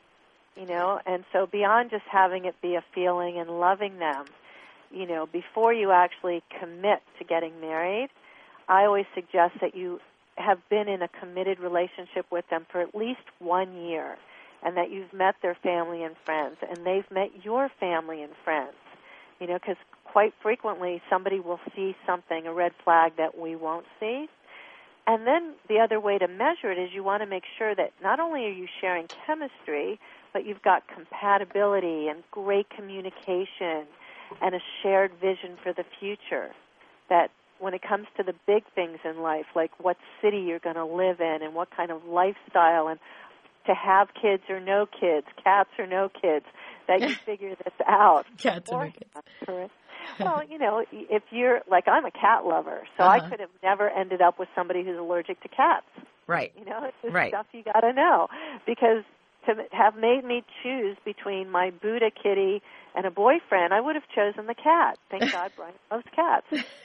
Speaker 2: And so beyond just having it be a feeling and loving them, before you actually commit to getting married, I always suggest that you have been in a committed relationship with them for at least 1 year and that you've met their family and friends and they've met your family and friends, because quite frequently somebody will see something, a red flag that we won't see. And then the other way to measure it is you want to make sure that not only are you sharing chemistry, but you've got compatibility and great communication and a shared vision for the future. That when it comes to the big things in life, like what city you're going to live in and what kind of lifestyle and to have kids or no kids, cats or no kids, that you figure this out.
Speaker 1: Cats or no kids.
Speaker 2: Well, if you're, like I'm a cat lover, so I could have never ended up with somebody who's allergic to cats.
Speaker 1: Right.
Speaker 2: It's just
Speaker 1: right.
Speaker 2: stuff you got to know. Because to have made me choose between my Buddha kitty and a boyfriend, I would have chosen the cat. Thank God Brian loves cats.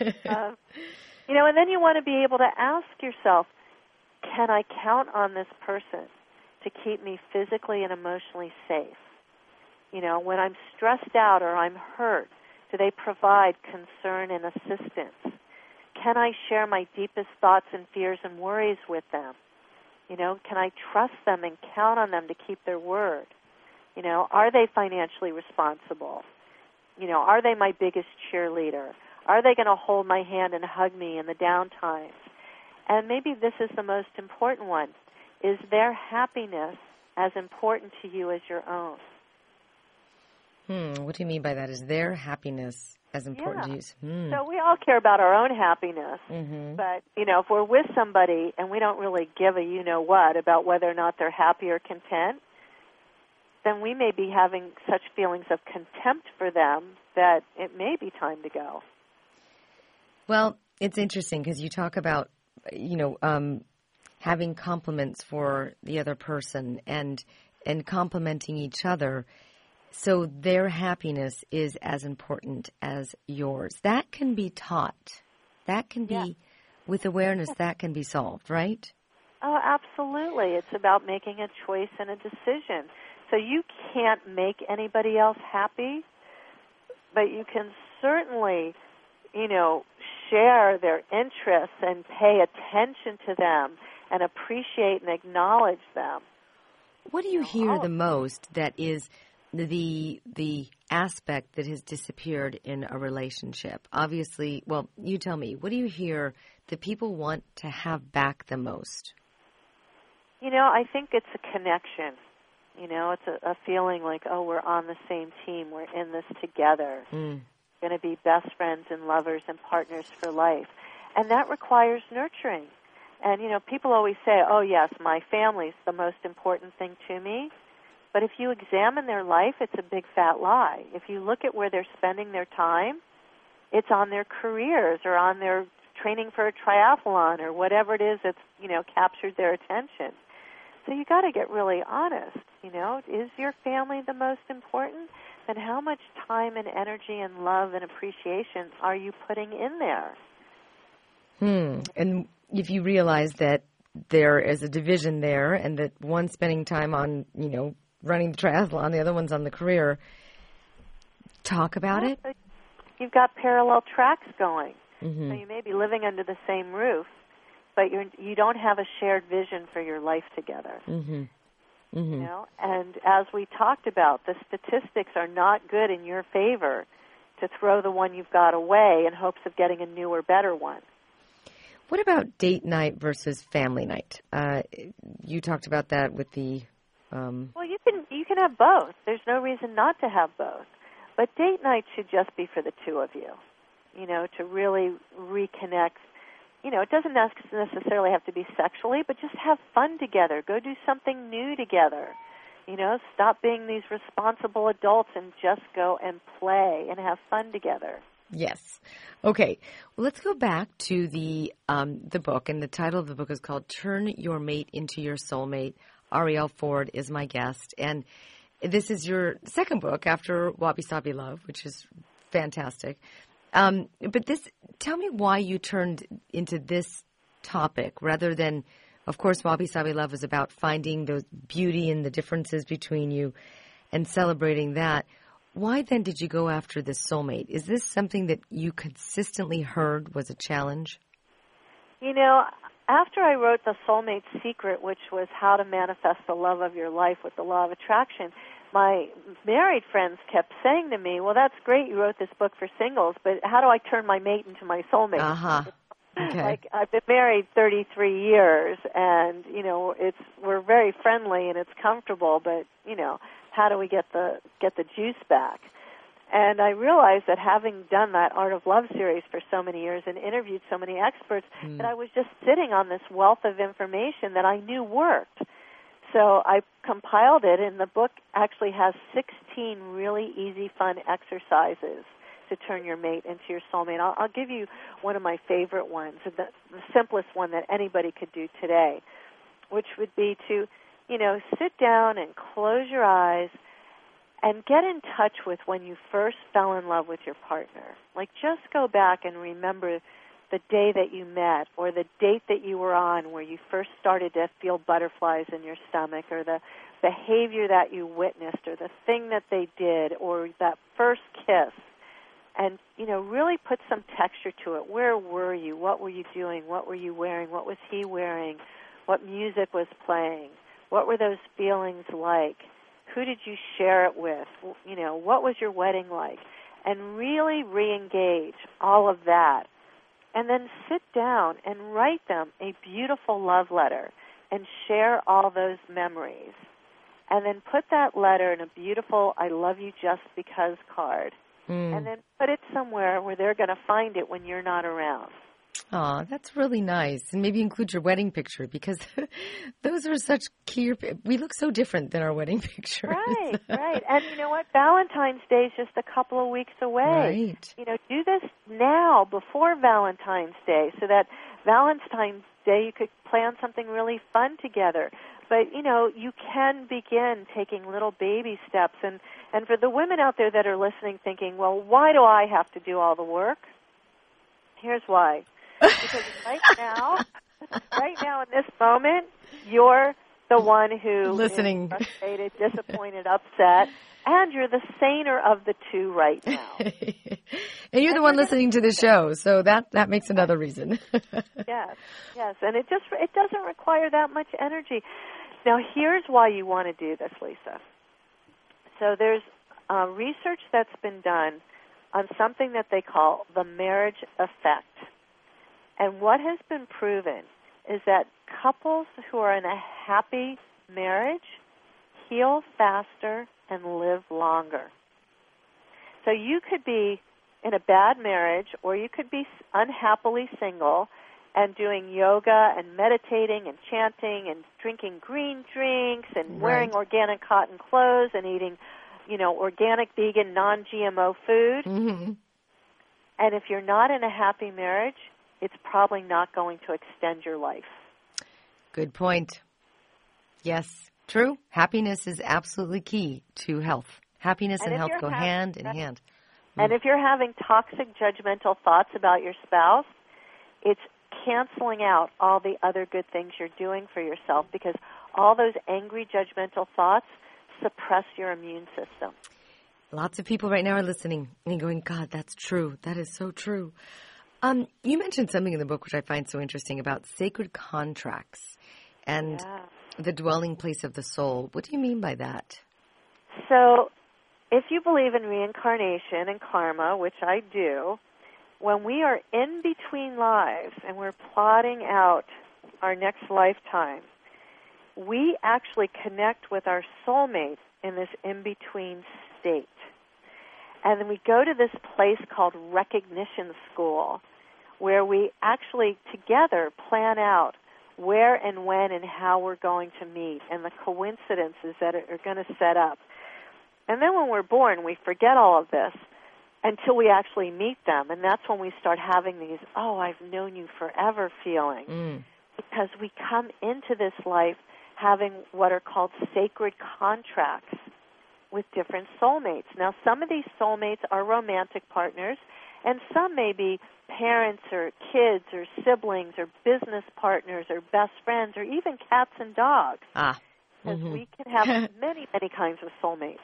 Speaker 2: And then you want to be able to ask yourself, can I count on this person to keep me physically and emotionally safe? When I'm stressed out or I'm hurt, do they provide concern and assistance? Can I share my deepest thoughts and fears and worries with them? Can I trust them and count on them to keep their word? Are they financially responsible? Are they my biggest cheerleader? Are they going to hold my hand and hug me in the down times? And maybe this is the most important one. Is their happiness as important to you as your own?
Speaker 1: What do you mean by that? Is their happiness as important to you?
Speaker 2: So we all care about our own happiness.
Speaker 1: Mm-hmm.
Speaker 2: But, if we're with somebody and we don't really give a you-know-what about whether or not they're happy or content, then we may be having such feelings of contempt for them that it may be time to go.
Speaker 1: Well, it's interesting because you talk about, having compliments for the other person and complimenting each other. So their happiness is as important as yours. That can be taught. That can be, with awareness, that can be solved, right?
Speaker 2: Oh, absolutely. It's about making a choice and a decision. So you can't make anybody else happy, but you can certainly, share their interests and pay attention to them and appreciate and acknowledge them.
Speaker 1: What do you hear the most that is the aspect that has disappeared in a relationship? Obviously, well, you tell me, what do you hear that people want to have back the most?
Speaker 2: I think it's a connection. It's a feeling like, we're on the same team. We're in this together. We're going to be best friends and lovers and partners for life. And that requires nurturing. And, people always say, oh, yes, my family's the most important thing to me. But if you examine their life, it's a big fat lie. If you look at where they're spending their time, it's on their careers or on their training for a triathlon or whatever it is that's, captured their attention. So you got to get really honest, Is your family the most important? Then how much time and energy and love and appreciation are you putting in there?
Speaker 1: And if you realize that there is a division there and that one's spending time on, running the triathlon, the other one's on the career, talk about it.
Speaker 2: So you've got parallel tracks going.
Speaker 1: Mm-hmm.
Speaker 2: So you may be living under the same roof, but you don't have a shared vision for your life together.
Speaker 1: Mm-hmm. Mm-hmm.
Speaker 2: And as we talked about, the statistics are not good in your favor to throw the one you've got away in hopes of getting a newer, better one.
Speaker 1: What about date night versus family night? You talked about that with the...
Speaker 2: Well, you can have both. There's no reason not to have both. But date night should just be for the two of you, to really reconnect. It doesn't necessarily have to be sexually, but just have fun together. Go do something new together. Stop being these responsible adults and just go and play and have fun together.
Speaker 1: Yes. Okay. Well, let's go back to the book, and the title of the book is called Turn Your Mate into Your Soulmate. Arielle Ford is my guest, and this is your second book after Wabi Sabi Love, which is fantastic. But tell me why you turned into this topic rather than, of course, Wabi Sabi Love is about finding the beauty and the differences between you and celebrating that. Why then did you go after this soulmate? Is this something that you consistently heard was a challenge?
Speaker 2: After I wrote The Soulmate Secret, which was how to manifest the love of your life with the law of attraction, my married friends kept saying to me, well, that's great, you wrote this book for singles, but how do I turn my mate into my soulmate?
Speaker 1: Uh-huh. Okay.
Speaker 2: I've been married 33 years, and, we're very friendly and it's comfortable, but, how do we get the juice back? And I realized that having done that Art of Love series for so many years and interviewed so many experts, that I was just sitting on this wealth of information that I knew worked. So I compiled it, and the book actually has 16 really easy, fun exercises to turn your mate into your soulmate. I'll give you one of my favorite ones, the simplest one that anybody could do today, which would be to, sit down and close your eyes and get in touch with when you first fell in love with your partner. Like, just go back and remember the day that you met or the date that you were on where you first started to feel butterflies in your stomach, or the behavior that you witnessed, or the thing that they did, or that first kiss. And, really put some texture to it. Where were you? What were you doing? What were you wearing? What was he wearing? What music was playing? What were those feelings like? Who did you share it with? What was your wedding like? And really re-engage all of that. And then sit down and write them a beautiful love letter and share all those memories. And then put that letter in a beautiful I love you just because card. And then put it somewhere where they're going to find it when you're not around.
Speaker 1: Oh, that's really nice. And maybe include your wedding picture, because those are such key. We look so different than our wedding pictures.
Speaker 2: Right, right. And you know what? Valentine's Day is just a couple of weeks away.
Speaker 1: Right.
Speaker 2: Do this now before Valentine's Day so that Valentine's Day you could plan something really fun together. But, you can begin taking little baby steps. And for the women out there that are listening thinking, well, why do I have to do all the work? Here's why. Because right now in this moment, you're the one who
Speaker 1: listening,
Speaker 2: is frustrated, disappointed, upset, and you're the saner of the two right now.
Speaker 1: And you're the one listening to the show, so that makes another reason.
Speaker 2: Yes, and it doesn't require that much energy. Now, here's why you want to do this, Lisa. So there's research that's been done on something that they call the marriage effect. And what has been proven is that couples who are in a happy marriage heal faster and live longer. So you could be in a bad marriage, or you could be unhappily single, and doing yoga and meditating and chanting and drinking green drinks and wearing organic cotton clothes and eating, organic, vegan, non-GMO food.
Speaker 1: Mm-hmm.
Speaker 2: And if you're not in a happy marriage, it's probably not going to extend your life.
Speaker 1: Good point. Yes, true. Happiness is absolutely key to health. Happiness and health go hand in hand.
Speaker 2: And if you're having toxic, judgmental thoughts about your spouse, it's canceling out all the other good things you're doing for yourself, because all those angry, judgmental thoughts suppress your immune system.
Speaker 1: Lots of people right now are listening and going, God, that's true. That is so true. You mentioned something in the book which I find so interesting about sacred contracts and the dwelling place of the soul. What do you mean by that?
Speaker 2: So if you believe in reincarnation and karma, which I do, when we are in between lives and we're plotting out our next lifetime, we actually connect with our soulmate in this in-between state. And then we go to this place called recognition school, where we actually together plan out where and when and how we're going to meet and the coincidences that are going to set up. And then when we're born, we forget all of this until we actually meet them. And that's when we start having these, I've known you forever feeling. Because we come into this life having what are called sacred contracts with different soulmates. Now, some of these soulmates are romantic partners, and some may be parents or kids or siblings or business partners or best friends or even cats and dogs. Because we can have many, many kinds of soulmates.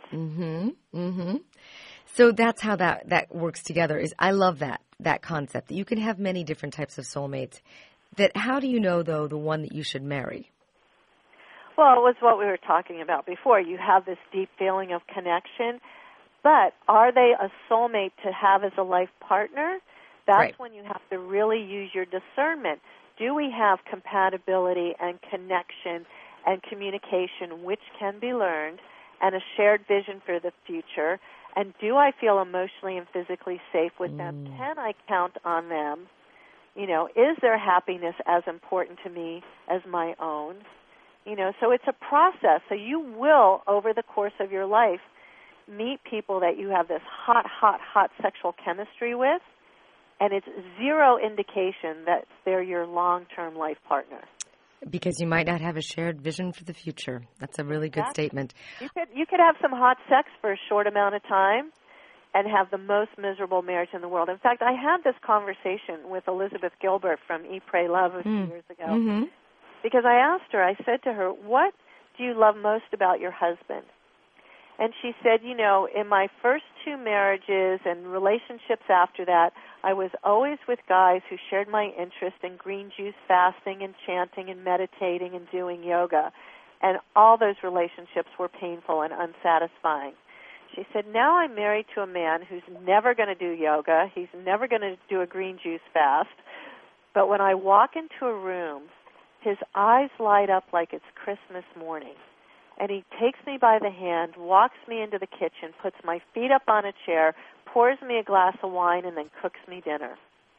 Speaker 1: So that's how that works together. I love that concept, that you can have many different types of soulmates. That how do you know, though, the one that you should marry?
Speaker 2: Well, it was what we were talking about before. You have this deep feeling of connection, but are they a soulmate to have as a life partner? That's when you have to really use your discernment. Do we have compatibility and connection and communication, which can be learned, and a shared vision for the future? And do I feel emotionally and physically safe with them? Can I count on them? Is their happiness as important to me as my own? So it's a process. So you will, over the course of your life, meet people that you have this hot, hot, hot sexual chemistry with, and it's zero indication that they're your long-term life partner.
Speaker 1: Because you might not have a shared vision for the future. That's a really good statement.
Speaker 2: You could have some hot sex for a short amount of time and have the most miserable marriage in the world. In fact, I had this conversation with Elizabeth Gilbert from Eat, Pray, Love a few years ago. Because I asked her, I said to her, what do you love most about your husband? And she said, in my first 2 marriages and relationships after that, I was always with guys who shared my interest in green juice fasting and chanting and meditating and doing yoga. And all those relationships were painful and unsatisfying. She said, now I'm married to a man who's never going to do yoga. He's never going to do a green juice fast. But when I walk into a room, his eyes light up like it's Christmas morning. And he takes me by the hand, walks me into the kitchen, puts my feet up on a chair, pours me a glass of wine, and then cooks me dinner.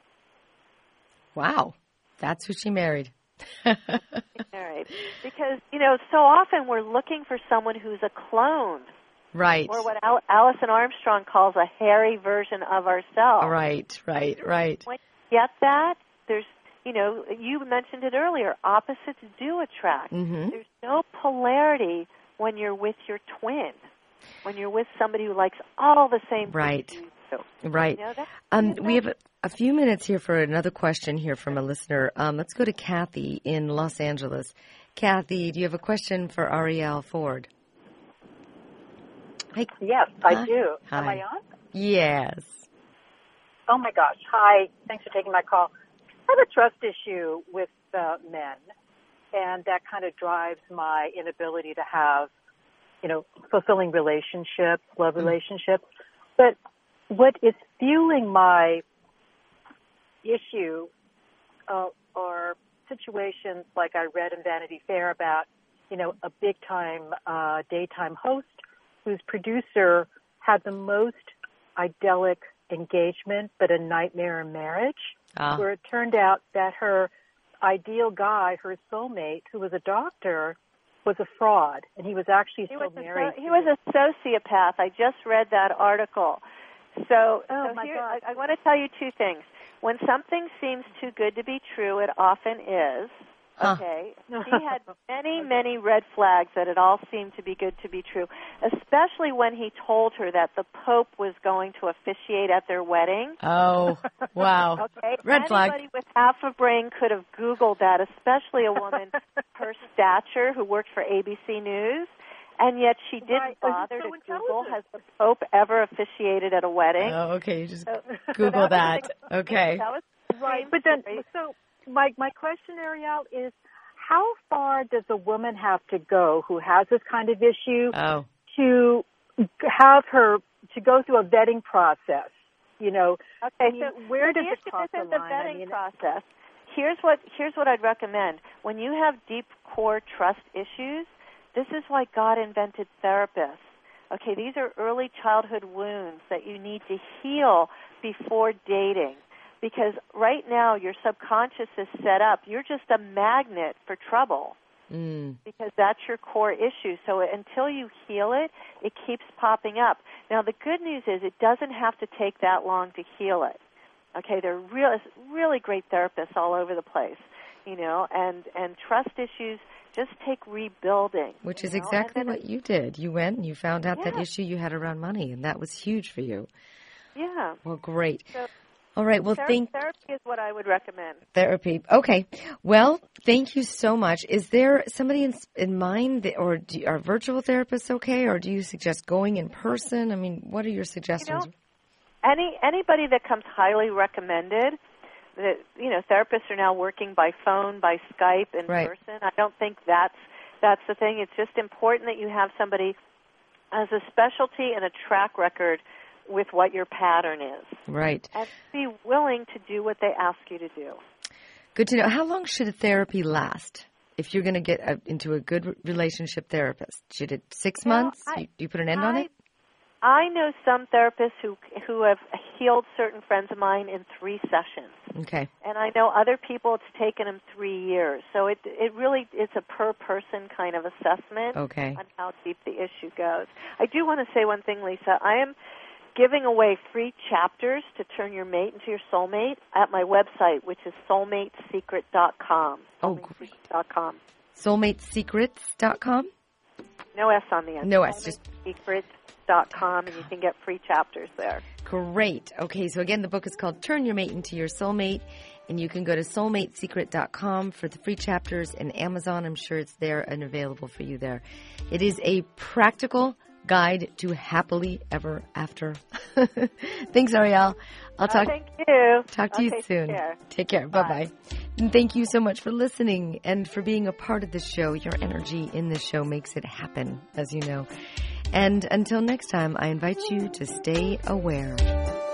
Speaker 1: Wow. That's who she married.
Speaker 2: Married. Because, so often we're looking for someone who's a clone.
Speaker 1: Right.
Speaker 2: Or what Alison Armstrong calls a hairy version of ourselves.
Speaker 1: Right.
Speaker 2: When you get that, there's, you mentioned it earlier, opposites do attract. There's no polarity when you're with your twin, when you're with somebody who likes all the same things you do.
Speaker 1: Right. We have a few minutes here for another question here from a listener. Let's go to Kathy in Los Angeles. Kathy, do you have a question for Arielle Ford? Hi.
Speaker 4: Yes, I do.
Speaker 1: Hi.
Speaker 4: Am I on?
Speaker 1: Yes.
Speaker 4: Oh, my gosh. Hi. Thanks for taking my call. I have a trust issue with men, and that kind of drives my inability to have, fulfilling relationships, love relationships. But what is fueling my issue are situations like I read in Vanity Fair about, a big-time daytime host whose producer had the most idyllic engagement but a nightmare in marriage, where it turned out that her ideal guy, her soulmate, who was a doctor, was a fraud, and he was actually still married.
Speaker 2: He was a sociopath. I just read that article. So
Speaker 4: my God.
Speaker 2: I want to tell you two things. When something seems too good to be true, it often is. Okay. He had many red flags that it all seemed to be good to be true, especially when he told her that the Pope was going to officiate at their wedding.
Speaker 1: Oh, wow.
Speaker 2: Okay.
Speaker 1: Red flag.
Speaker 2: Anybody with half a brain could have Googled that, especially a woman her stature who worked for ABC News. And yet she didn't bother to Google, has the Pope ever officiated at a wedding?
Speaker 1: Oh, okay. You just Google that. Okay.
Speaker 2: That was
Speaker 4: right. But then, so my question, Ariel, is how far does a woman have to go who has this kind of issue to have her to go through a vetting process? You know,
Speaker 2: okay.
Speaker 4: Where does it cross the line?
Speaker 2: The vetting process. Here's what I'd recommend. When you have deep core trust issues, this is why God invented therapists. Okay, these are early childhood wounds that you need to heal before dating. Because right now your subconscious is set up. You're just a magnet for trouble. Because that's your core issue. So until you heal it, it keeps popping up. Now the good news is it doesn't have to take that long to heal it. Okay, there are really great therapists all over the place, you know, and trust issues just take rebuilding.
Speaker 1: Which is exactly what you did. You went and you found out that issue you had around money, and that was huge for you.
Speaker 2: Yeah.
Speaker 1: Well, great.
Speaker 2: So,
Speaker 1: all right. Well,
Speaker 2: therapy is what I would recommend.
Speaker 1: Therapy. Okay. Well, thank you so much. Is there somebody in mind, or are virtual therapists okay, or do you suggest going in person? I mean, what are your suggestions?
Speaker 2: You know, anybody that comes highly recommended. Therapists are now working by phone, by Skype, in person. I don't think that's the thing. It's just important that you have somebody as a specialty and a track record with what your pattern is.
Speaker 1: Right.
Speaker 2: And be willing to do what they ask you to do.
Speaker 1: Good to know. How long should a therapy last if you're going to get into a good relationship therapist? Should it 6 months? Do you put an end on it?
Speaker 2: I know some therapists who have healed certain friends of mine in 3 sessions.
Speaker 1: Okay.
Speaker 2: And I know other people it's taken them 3 years. So it really it's a per person kind of assessment on how deep the issue goes. I do want to say one thing, Lisa. I am giving away free chapters to turn your mate into your soulmate at my website, which is soulmatesecret.com.
Speaker 1: Oh, great.
Speaker 2: Soulmatesecret.com.
Speaker 1: Soulmatesecrets.com?
Speaker 2: No S on the end.
Speaker 1: No S, just
Speaker 2: Secret.com, and you can get free chapters there.
Speaker 1: Great. Okay, so again, the book is called Turn Your Mate into Your Soulmate, and you can go to soulmatesecret.com for the free chapters, and Amazon, I'm sure it's there and available for you there. It is a practical guide to happily ever after. Thanks, Ariel. I'll talk to you soon. Take care. Bye-bye. And thank you so much for listening and for being a part of this show. Your energy in this show makes it happen, as you know. And until next time, I invite you to stay aware.